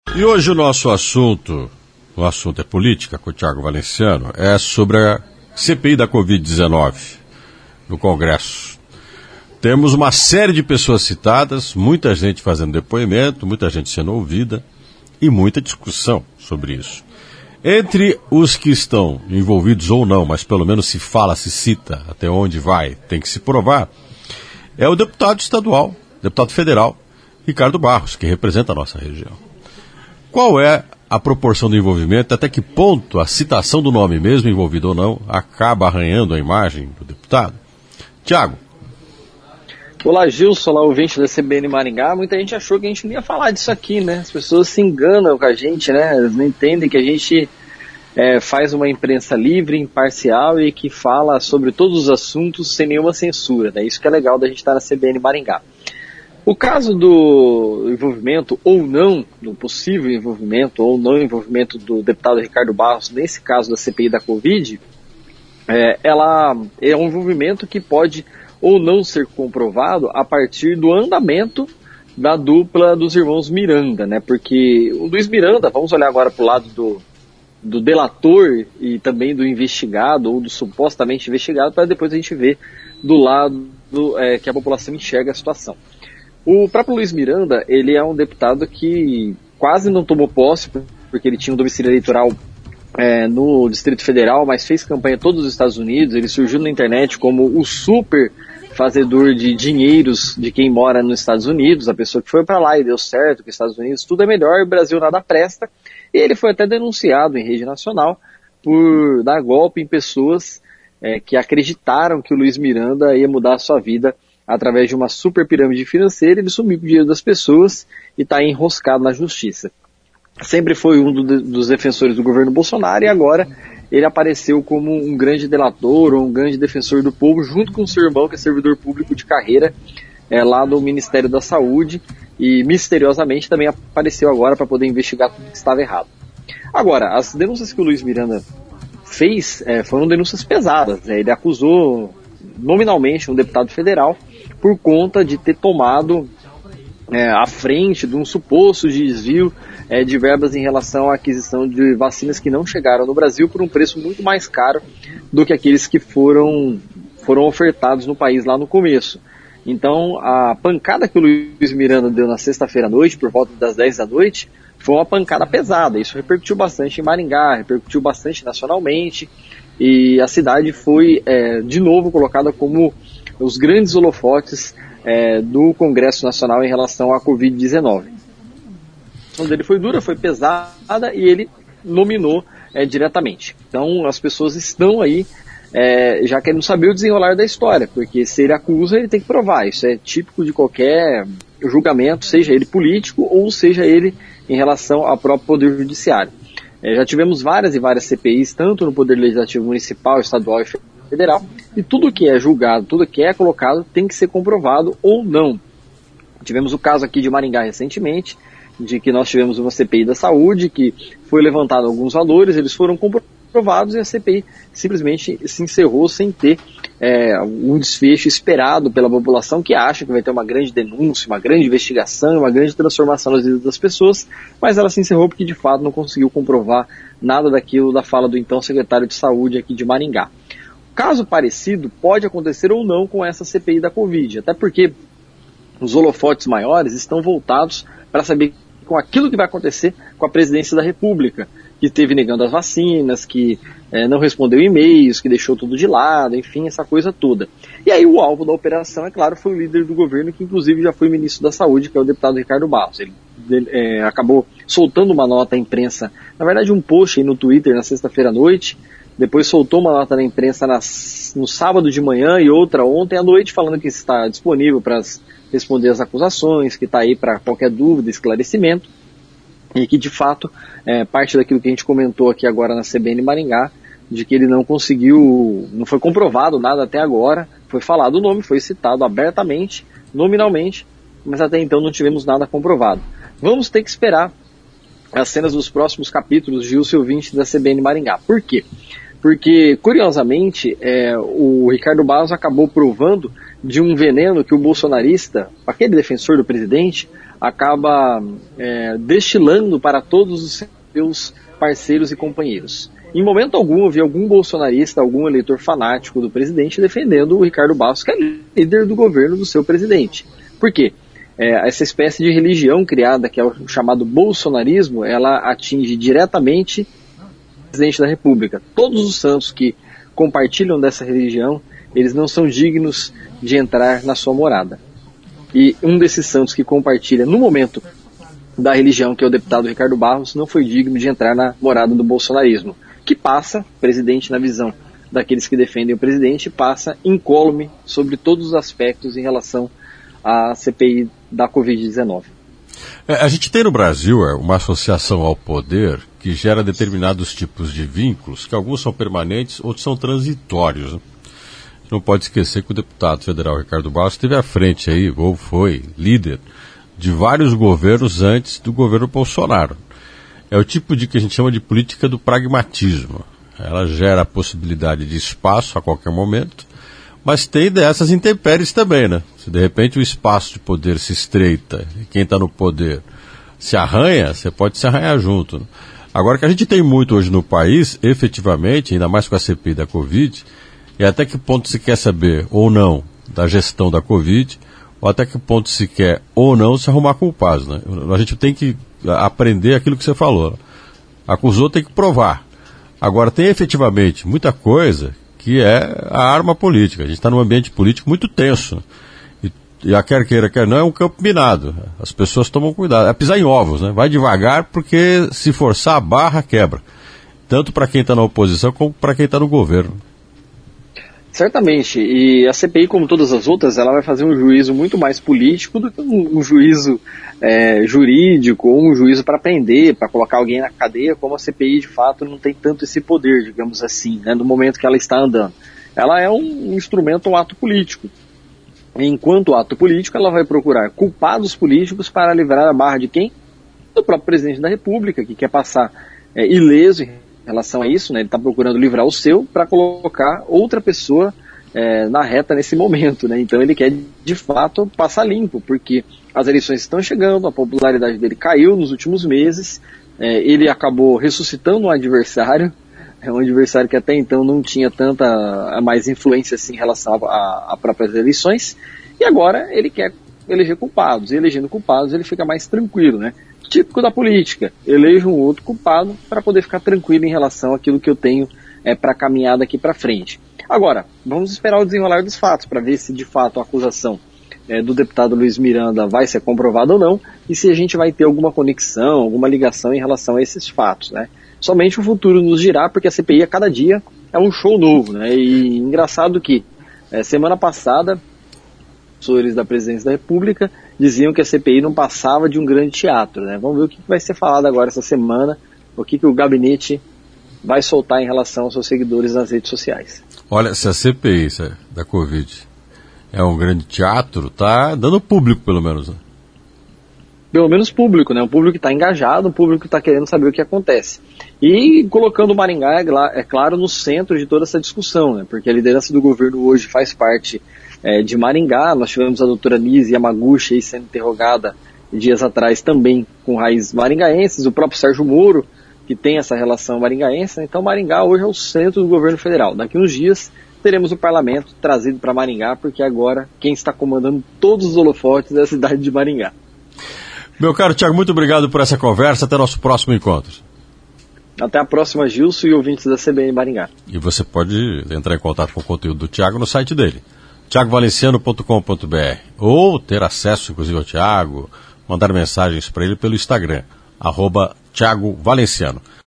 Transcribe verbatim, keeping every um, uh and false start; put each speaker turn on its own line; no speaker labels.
E hoje o nosso assunto, o assunto é política com o Thiago Valenciano, é sobre a C P I da covid dezenove no Congresso. Temos uma série de pessoas citadas, muita gente fazendo depoimento, muita gente sendo ouvida e muita discussão sobre isso. Entre os que estão envolvidos ou não, mas pelo menos se fala, se cita, até onde vai, tem que se provar, é o deputado estadual, deputado federal, Ricardo Barros, que representa a nossa região. Qual é a proporção do envolvimento, até que ponto a citação do nome, mesmo envolvido ou não, acaba arranhando a imagem do deputado? Tiago.
Olá, Gilson, olá, ouvinte da C B N Maringá. Muita gente achou que a gente não ia falar disso aqui, né? As pessoas se enganam com a gente, né? Eles não entendem que a gente é, faz uma imprensa livre, imparcial e que fala sobre todos os assuntos sem nenhuma censura, né? Isso que é legal da gente estar na C B N Maringá. O caso do envolvimento ou não, do possível envolvimento ou não envolvimento do deputado Ricardo Barros, nesse caso da C P I da Covid, é, ela é um envolvimento que pode ou não ser comprovado a partir do andamento da dupla dos irmãos Miranda, né? Porque o Luiz Miranda, vamos olhar agora para o lado do, do delator e também do investigado, ou do supostamente investigado, para depois a gente ver do lado do, é, que a população enxerga a situação. O próprio Luiz Miranda, ele é um deputado que quase não tomou posse, porque ele tinha um domicílio eleitoral é, no Distrito Federal, mas fez campanha em todos os Estados Unidos. Ele surgiu na internet como o super fazedor de dinheiros de quem mora nos Estados Unidos, a pessoa que foi para lá e deu certo, que os Estados Unidos tudo é melhor, o Brasil nada presta. E ele foi até denunciado em rede nacional por dar golpe em pessoas é, que acreditaram que o Luiz Miranda ia mudar a sua vida através de uma super pirâmide financeira. Ele sumiu com o dinheiro das pessoas e está enroscado na justiça. Sempre foi um do, dos defensores do governo Bolsonaro e agora ele apareceu como um grande delator ou um grande defensor do povo, junto com o seu irmão, que é servidor público de carreira é, lá no Ministério da Saúde, e misteriosamente também apareceu agora para poder investigar tudo que estava errado. Agora, as denúncias que o Luiz Miranda fez é, foram denúncias pesadas, né? Ele acusou nominalmente um deputado federal por conta de ter tomado é, à frente de um suposto desvio é, de verbas em relação à aquisição de vacinas que não chegaram no Brasil por um preço muito mais caro do que aqueles que foram, foram ofertados no país lá no começo. Então, a pancada que o Luiz Miranda deu na sexta-feira à noite, por volta das dez da noite, foi uma pancada pesada. Isso repercutiu bastante em Maringá, repercutiu bastante nacionalmente, e a cidade foi, é, de novo, colocada como os grandes holofotes é, do Congresso Nacional em relação à covid dezenove. A ação dele foi dura, foi pesada e ele nominou é, diretamente. Então as pessoas estão aí é, já querendo saber o desenrolar da história, porque se ele acusa, ele tem que provar. Isso é típico de qualquer julgamento, seja ele político ou seja ele em relação ao próprio Poder Judiciário. É, já tivemos várias e várias C P Is, tanto no Poder Legislativo Municipal, Estadual e Federal, e tudo que é julgado, tudo que é colocado tem que ser comprovado ou não. Tivemos o caso aqui de Maringá recentemente, de que nós tivemos uma C P I da saúde, que foi levantado alguns valores, eles foram comprovados e a C P I simplesmente se encerrou sem ter é, um desfecho esperado pela população, que acha que vai ter uma grande denúncia, uma grande investigação, uma grande transformação nas vidas das pessoas, mas ela se encerrou porque de fato não conseguiu comprovar nada daquilo da fala do então secretário de saúde aqui de Maringá. Caso parecido pode acontecer ou não com essa C P I da Covid, até porque os holofotes maiores estão voltados para saber com aquilo que vai acontecer com a presidência da República, que esteve negando as vacinas, que é, não respondeu e-mails, que deixou tudo de lado, enfim, essa coisa toda. E aí o alvo da operação, é claro, foi o líder do governo, que inclusive já foi ministro da Saúde, que é o deputado Ricardo Barros. Ele, ele é, acabou soltando uma nota à imprensa, na verdade um post aí no Twitter na sexta-feira à noite, depois soltou uma nota na imprensa nas, no sábado de manhã e outra ontem à noite, falando que está disponível para responder as acusações, que está aí para qualquer dúvida, esclarecimento, e que de fato, é, parte daquilo que a gente comentou aqui agora na C B N Maringá, de que ele não conseguiu, não foi comprovado nada até agora, foi falado o nome, foi citado abertamente, nominalmente, mas até então não tivemos nada comprovado. Vamos ter que esperar as cenas dos próximos capítulos, Gilson ouvinte da C B N Maringá. Por quê? Porque, curiosamente, é, o Ricardo Barros acabou provando de um veneno que o bolsonarista, aquele defensor do presidente, acaba é, destilando para todos os seus parceiros e companheiros. Em momento algum, eu vi algum bolsonarista, algum eleitor fanático do presidente defendendo o Ricardo Barros, que é líder do governo do seu presidente. Por quê? É, essa espécie de religião criada, que é o chamado bolsonarismo, ela atinge diretamente o presidente da República. Todos os santos que compartilham dessa religião, eles não são dignos de entrar na sua morada. E um desses santos que compartilha no momento da religião, que é o deputado Ricardo Barros, não foi digno de entrar na morada do bolsonarismo, que passa, presidente na visão daqueles que defendem o presidente, passa incólume sobre todos os aspectos em relação à C P I da covid dezenove.
É, a gente tem no Brasil uma associação ao poder que gera determinados tipos de vínculos, que alguns são permanentes, outros são transitórios, né? Não pode esquecer que o deputado federal Ricardo Barros esteve à frente aí, ou foi líder de vários governos antes do governo Bolsonaro. É o tipo de que a gente chama de política do pragmatismo. Ela gera a possibilidade de espaço a qualquer momento, mas tem dessas intempéries também, né? Se de repente o espaço de poder se estreita e quem está no poder se arranha, você pode se arranhar junto, né? Agora, o que a gente tem muito hoje no país, efetivamente, ainda mais com a C P I da Covid, é até que ponto se quer saber ou não da gestão da Covid, ou até que ponto se quer ou não se arrumar culpados, né? A gente tem que aprender aquilo que você falou. Acusou, tem que provar. Agora, tem efetivamente muita coisa que é a arma política. A gente está num ambiente político muito tenso. E, e a quer queira, quer não, é um campo minado. As pessoas tomam cuidado. É pisar em ovos, né? Vai devagar, porque se forçar a barra, quebra. Tanto para quem está na oposição, como para quem está no governo.
Certamente, e a C P I, como todas as outras, ela vai fazer um juízo muito mais político do que um, um juízo é, jurídico, ou um juízo para prender, para colocar alguém na cadeia, como a C P I de fato não tem tanto esse poder, digamos assim, né, no momento que ela está andando. Ela é um instrumento, um ato político. Enquanto ato político, ela vai procurar culpados políticos para livrar a barra de quem? Do próprio presidente da República, que quer passar é, ileso em relação a isso, né? Ele está procurando livrar o seu para colocar outra pessoa é, na reta nesse momento, né? Então ele quer de fato passar limpo, porque as eleições estão chegando, a popularidade dele caiu nos últimos meses, é, ele acabou ressuscitando um adversário, é um adversário que até então não tinha tanta mais influência assim, em relação a, a próprias eleições, e agora ele quer eleger culpados, e elegendo culpados ele fica mais tranquilo, né? Típico da política, elejo um outro culpado para poder ficar tranquilo em relação àquilo que eu tenho é, para caminhar daqui para frente. Agora, vamos esperar o desenrolar dos fatos para ver se de fato a acusação é, do deputado Luiz Miranda vai ser comprovada ou não, e se a gente vai ter alguma conexão, alguma ligação em relação a esses fatos, né? Somente o futuro nos dirá, porque a C P I a cada dia é um show novo, né? E engraçado que é, semana passada assessores da Presidência da República diziam que a C P I não passava de um grande teatro, né? Vamos ver o que vai ser falado agora essa semana, o que, que o gabinete vai soltar em relação aos seus seguidores nas redes sociais.
Olha, se a C P I da Covid é um grande teatro, tá dando público pelo menos, né?
Pelo menos público, né? Um público que está engajado, um público que está querendo saber o que acontece. E colocando o Maringá, é claro, no centro de toda essa discussão, né? Porque a liderança do governo hoje faz parte É, de Maringá. Nós tivemos a doutora Nise Yamaguchi aí sendo interrogada dias atrás também com raízes maringaenses, o próprio Sérgio Moro, que tem essa relação maringaense, né? Então Maringá hoje é o centro do governo federal. Daqui uns dias teremos o parlamento trazido para Maringá, porque agora quem está comandando todos os holofotes é a cidade de Maringá.
Meu caro Thiago, muito obrigado por essa conversa, até nosso próximo encontro.
Até a próxima, Gilson e ouvintes da C B N Maringá.
E você pode entrar em contato com o conteúdo do Thiago no site dele, thiago valenciano ponto com ponto b r, ou ter acesso, inclusive, ao Thiago, mandar mensagens para ele pelo Instagram, arroba Thiago Valenciano.